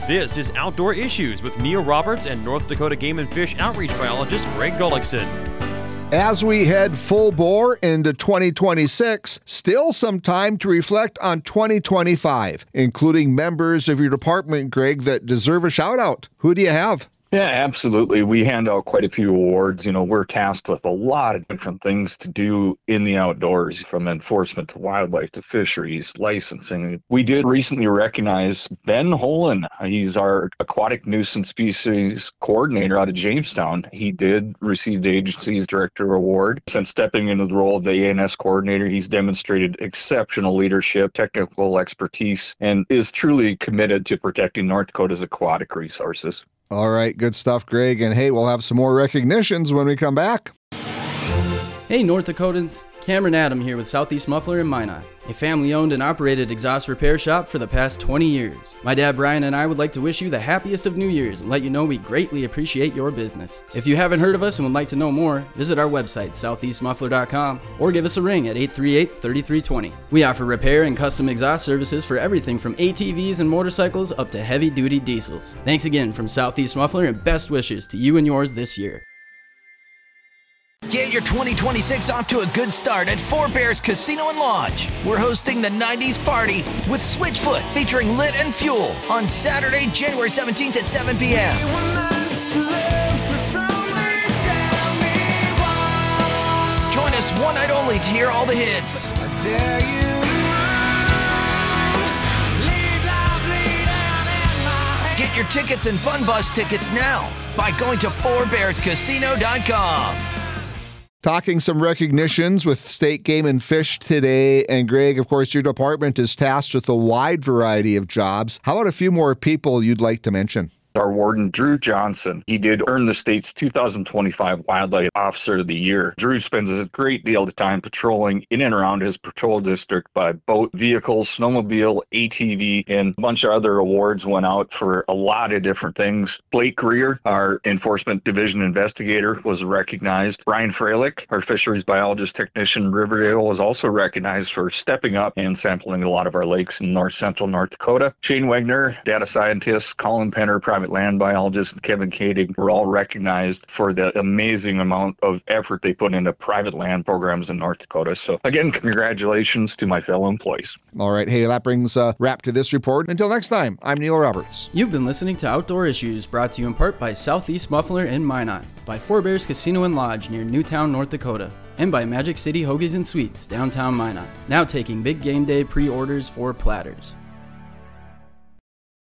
This is Outdoor Issues with Neil Roberts and North Dakota Game and Fish outreach biologist Greg Gullickson. As we head full bore into 2026, still some time to reflect on 2025, including members of your department, Greg, that deserve a shout out. Who do you have? Yeah, absolutely. We hand out quite a few awards. We're tasked with a lot of different things to do in the outdoors, from enforcement to wildlife to fisheries, licensing. We did recently recognize Ben Holen. He's our aquatic nuisance species coordinator out of Jamestown. He did receive the agency's director award. Since stepping into the role of the ANS coordinator, he's demonstrated exceptional leadership, technical expertise, and is truly committed to protecting North Dakota's aquatic resources. All right, good stuff, Greg. And hey, we'll have some more recognitions when we come back. Hey, North Dakotans. Cameron Adam here with Southeast Muffler in Minot, a family-owned and operated exhaust repair shop for the past 20 years. My dad Brian and I would like to wish you the happiest of New Year's and let you know we greatly appreciate your business. If you haven't heard of us and would like to know more, visit our website, southeastmuffler.com, or give us a ring at 838-3320. We offer repair and custom exhaust services for everything from ATVs and motorcycles up to heavy-duty diesels. Thanks again from Southeast Muffler, and best wishes to you and yours this year. Get your 2026 off to a good start at Four Bears Casino and Lodge. We're hosting the 90s party with Switchfoot featuring Lit and Fuel on Saturday, January 17th at 7 p.m. Join us one night only to hear all the hits. Get your tickets and Fun Bus tickets now by going to fourbearscasino.com. Talking some recognitions with State Game and Fish today. And Greg, of course, your department is tasked with a wide variety of jobs. How about a few more people you'd like to mention? Our warden, Drew Johnson, he did earn the state's 2025 Wildlife Officer of the Year. Drew spends a great deal of time patrolling in and around his patrol district by boat, vehicles, snowmobile, ATV, and a bunch of other awards went out for a lot of different things. Blake Greer, our Enforcement Division investigator, was recognized. Brian Freilich, our Fisheries Biologist Technician in Riverdale, was also recognized for stepping up and sampling a lot of our lakes in north central North Dakota. Shane Wegner, data scientist, Colin Penner, private land biologist, and Kevin Kading were all recognized for the amazing amount of effort they put into private land programs in North Dakota. So again, congratulations to my fellow employees. All right. Hey, that brings a wrap to this report. Until next time, I'm Neil Roberts. You've been listening to Outdoor Issues, brought to you in part by Southeast Muffler in Minot, by Four Bears Casino and Lodge near Newtown, North Dakota, and by Magic City Hoagies and Sweets, downtown Minot, now taking big game day pre-orders for platters.